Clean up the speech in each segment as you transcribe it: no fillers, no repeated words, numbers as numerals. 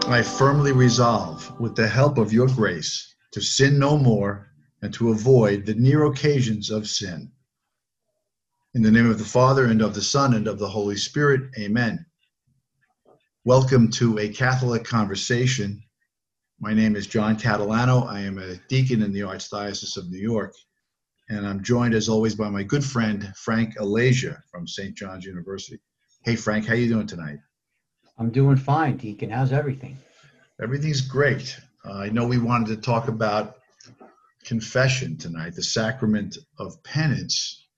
I firmly resolve, with the help of your grace, to sin no more and to avoid the near occasions of sin. In the name of the Father, and of the Son, and of the Holy Spirit, amen. Welcome to A Catholic Conversation. My name is John Catalano. I am a deacon in the Archdiocese of New York, and I'm joined, as always, by my good friend, Frank Alasia from St. John's University. Hey, Frank, how you doing tonight? I'm doing fine, Deacon. How's everything? Everything's great. I know we wanted to talk about confession tonight, the sacrament of penance.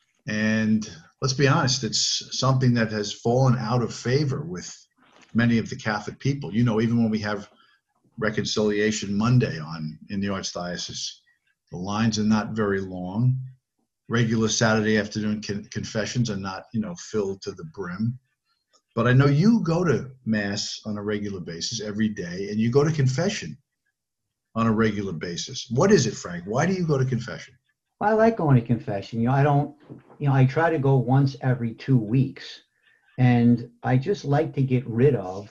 And let's be honest, it's something that has fallen out of favor with many of the Catholic people. You know, even when we have Reconciliation Monday in the Archdiocese, the lines are not very long. Regular Saturday afternoon confessions are not, filled to the brim. But I know you go to Mass on a regular basis every day, and you go to confession on a regular basis. What is it, Frank? Why do you go to confession? Well, I like going to confession. I try to go once every 2 weeks, and I just like to get rid of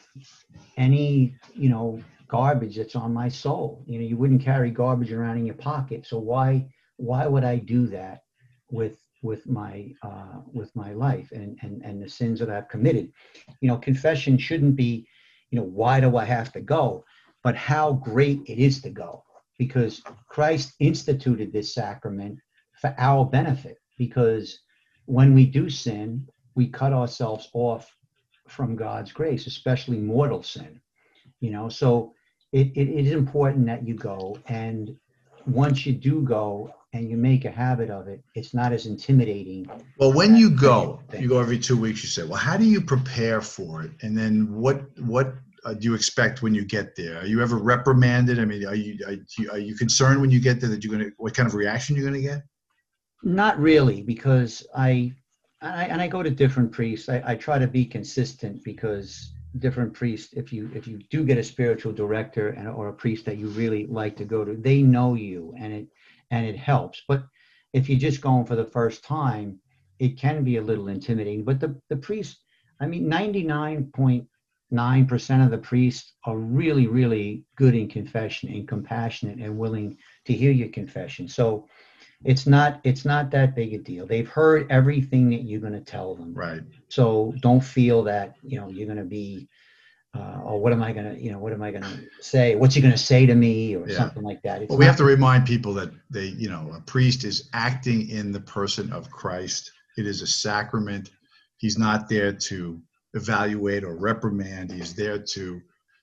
any, garbage that's on my soul. You wouldn't carry garbage around in your pocket. So why would I do that with my life and the sins that I've committed? Confession shouldn't be, why do I have to go, but how great it is to go, because Christ instituted this sacrament for our benefit. Because when we do sin, we cut ourselves off from God's grace, especially mortal sin. So it is important that you go, and once you do go and you make a habit of it, it's not as intimidating. Well, when you go every 2 weeks, you say, well, how do you prepare for it? And then what do you expect when you get there? Are you ever reprimanded? I mean, are you concerned when you get there that what kind of reaction you're going to get? Not really, because I go to different priests. I try to be consistent, because different priests, if you do get a spiritual director or a priest that you really like to go to, they know you, and it helps. But if you're just going for the first time, it can be a little intimidating. But the priest, 99.9% of the priests are really, really good in confession and compassionate and willing to hear your confession. So it's not that big a deal. They've heard everything that you're going to tell them. Right. So don't feel that, you're going to be, what am I going to say? What's he going to say to me, or something like that? We have to remind people that a priest is acting in the person of Christ. It is a sacrament. He's not there to evaluate or reprimand. He's there to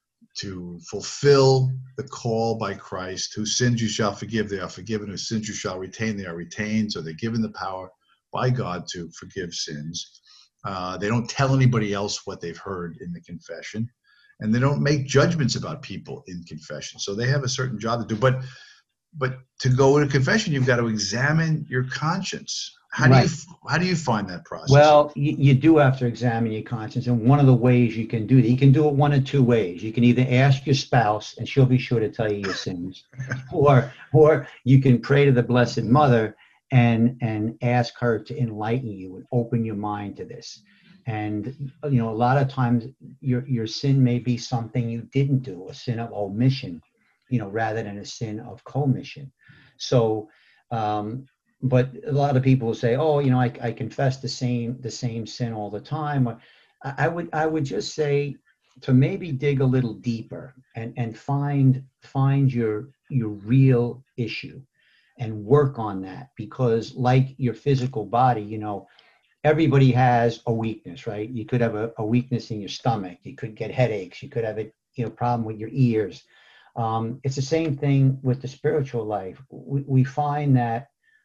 fulfill the call by Christ. Whose sins you shall forgive, they are forgiven. Whose sins you shall retain, they are retained. So they're given the power by God to forgive sins. They don't tell anybody else what they've heard in the confession, and they don't make judgments about people in confession. So they have a certain job to do. But to go to confession, you've got to examine your conscience. How do you find that process? Well, you do have to examine your conscience, and one of the ways you can do that, you can do it one of two ways. You can either ask your spouse, and she'll be sure to tell you your sins, or you can pray to the Blessed Mother and ask her to enlighten you and open your mind to this. And a lot of times your sin may be something you didn't do, a sin of omission, rather than a sin of commission. So but a lot of people will say, oh, I confess the same sin all the time. I would just say to maybe dig a little deeper and find your real issue and work on that, because like your physical body, everybody has a weakness, right? You could have a weakness in your stomach. You could get headaches. You could have a problem with your ears. It's the same thing with the spiritual life. We find that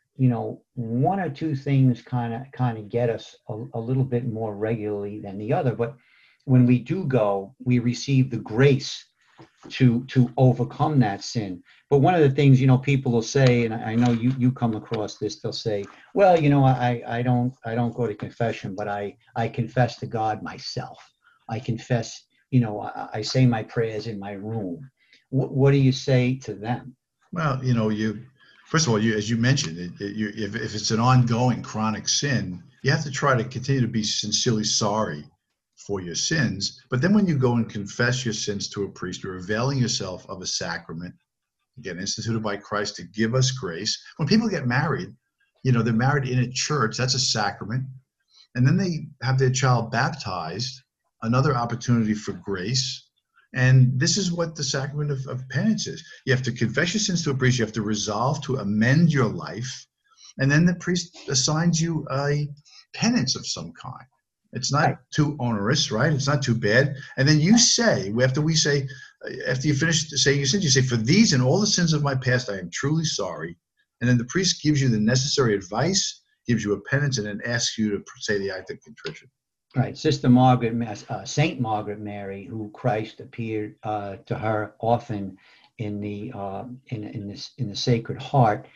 one or two things kind of get us a little bit more regularly than the other. But when we do go, we receive the grace to overcome that sin. But one of the things, people will say, and I know you come across this, they'll say, well, I don't go to confession, but I confess to God myself. I confess, I say my prayers in my room. What do you say to them? Well, first of all, as you mentioned, if it's an ongoing chronic sin, you have to try to continue to be sincerely sorry for your sins. But then when you go and confess your sins to a priest, you're availing yourself of a sacrament, again, instituted by Christ to give us grace. When people get married, they're married in a church, that's a sacrament. And then they have their child baptized, another opportunity for grace. And this is what the sacrament of penance is. You have to confess your sins to a priest. You have to resolve to amend your life. And then the priest assigns you a penance of some kind. It's not too onerous, right? It's not too bad. And then you say, after you finish saying your sins, you say, for these and all the sins of my past, I am truly sorry. And then the priest gives you the necessary advice, gives you a penance, and then asks you to say the act of contrition. Right. Sister Saint Margaret Mary, who Christ appeared to her often in the Sacred Heart,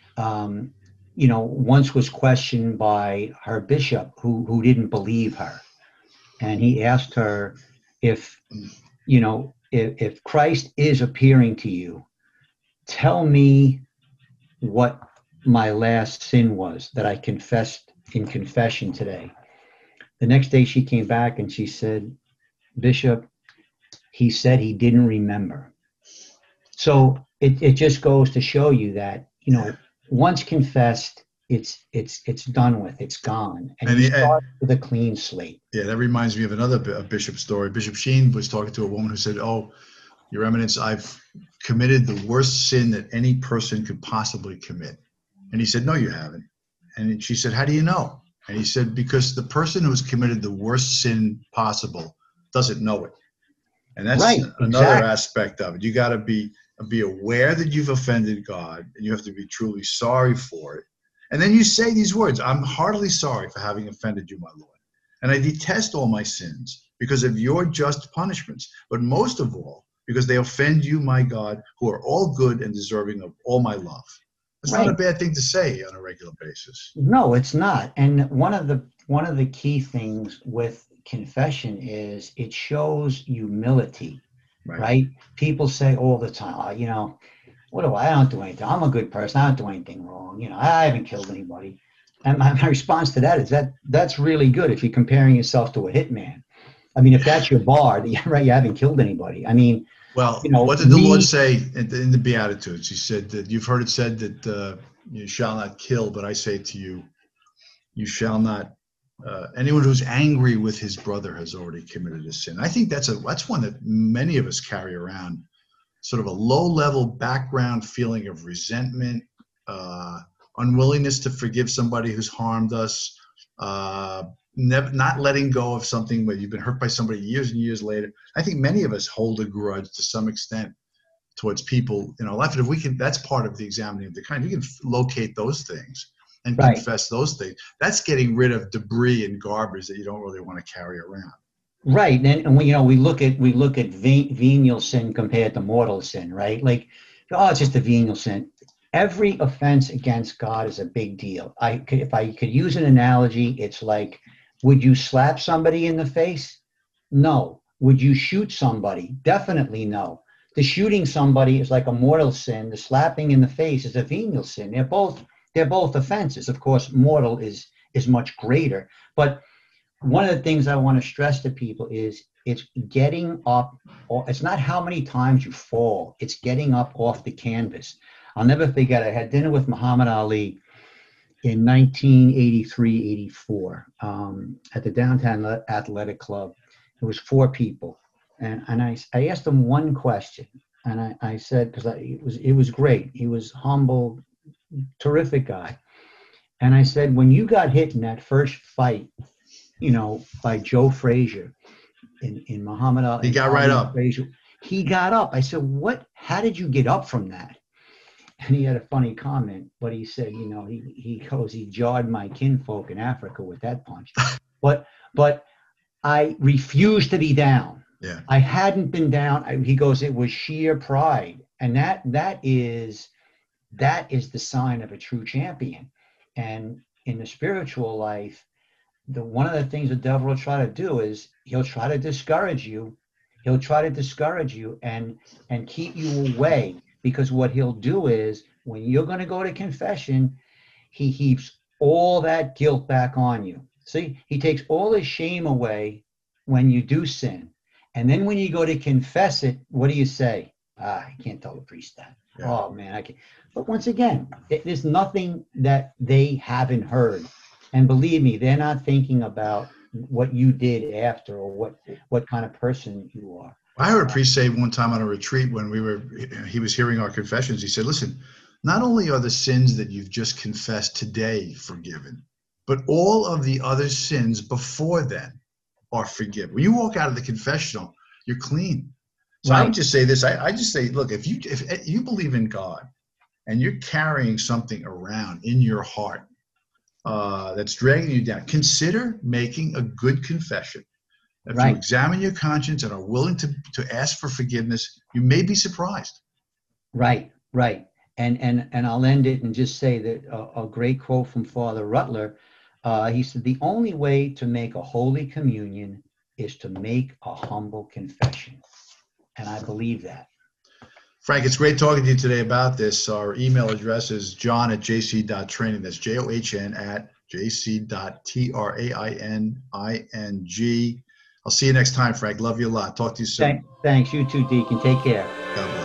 once was questioned by her bishop who didn't believe her. And he asked her if Christ is appearing to you, tell me what my last sin was that I confessed in confession today. The next day she came back and she said, Bishop, he said he didn't remember. So it just goes to show you that, once confessed, it's done with, it's gone. And you start with a clean slate. Yeah, that reminds me of another bishop story. Bishop Sheen was talking to a woman who said, oh, Your Eminence, I've committed the worst sin that any person could possibly commit. And he said, no, you haven't. And she said, how do you know? And he said, because the person who's committed the worst sin possible doesn't know it. And that's another aspect of it. You got to be aware that you've offended God, and you have to be truly sorry for it. And then you say these words, I'm heartily sorry for having offended you, my Lord. And I detest all my sins because of your just punishments, but most of all, because they offend you, my God, who are all good and deserving of all my love. It's not a bad thing to say on a regular basis. No, it's not. And one of the key things with confession is it shows humility, right? People say all the time, I don't do anything. I'm a good person. I don't do anything wrong. I haven't killed anybody. And my response to that is that's really good if you're comparing yourself to a hitman. I mean, if that's your bar, you haven't killed anybody. I mean, well, what did the Lord say in the Beatitudes? He said that you've heard it said that you shall not kill, but I say to you, you shall not. Anyone who's angry with his brother has already committed a sin. I think that's one that many of us carry around, sort of a low-level background feeling of resentment, unwillingness to forgive somebody who's harmed us, not letting go of something where you've been hurt by somebody years and years later. I think many of us hold a grudge to some extent towards people in our life. And if we can, that's part of the examining of the kind. We can locate those things and confess those things. That's getting rid of debris and garbage that you don't really want to carry around. Right. And we look at venial sin compared to mortal sin, right? Like, it's just a venial sin. Every offense against God is a big deal. If I could use an analogy, it's like, would you slap somebody in the face? No. Would you shoot somebody? Definitely no. The shooting somebody is like a mortal sin. The slapping in the face is a venial sin. They're both offenses. Of course, mortal is much greater. But one of the things I want to stress to people is it's getting up. It's not how many times you fall. It's getting up off the canvas. I'll never forget, I had dinner with Muhammad Ali in 1983-84 at the Downtown Athletic Club. It was 4 people. And I asked him one question. And I said, because it was great. He was humble, terrific guy. And I said, when you got hit in that first fight, by Joe Frazier in Muhammad Ali. He got right up. Frazier, he got up. I said, how did you get up from that? And he had a funny comment, but he said, he jarred my kinfolk in Africa with that punch. But I refused to be down. Yeah. I hadn't been down. He goes, it was sheer pride. And that is the sign of a true champion. And in the spiritual life, one of the things the devil will try to do is he'll try to discourage you. He'll try to discourage you and keep you away, because what he'll do is when you're going to go to confession, he heaps all that guilt back on you. See, he takes all his shame away when you do sin. And then when you go to confess it, what do you say? I can't tell the priest that. Yeah. Oh man, I can't. But once again, there's nothing that they haven't heard. And believe me, they're not thinking about what you did after or what kind of person you are. I heard a priest say one time on a retreat when he was hearing our confessions, he said, listen, not only are the sins that you've just confessed today forgiven, but all of the other sins before then are forgiven. When you walk out of the confessional, you're clean. So I would just say this. I just say, look, if you believe in God and you're carrying something around in your heart that's dragging you down, consider making a good confession. If you examine your conscience and are willing to ask for forgiveness, you may be surprised. Right. And I'll end it and just say that a great quote from Father Rutler. He said, the only way to make a holy communion is to make a humble confession. And I believe that. Frank, it's great talking to you today about this. Our email address is john@jc.training. That's john@jc.training. I'll see you next time, Frank. Love you a lot. Talk to you soon. Thanks. You too, Deacon. Take care. God bless.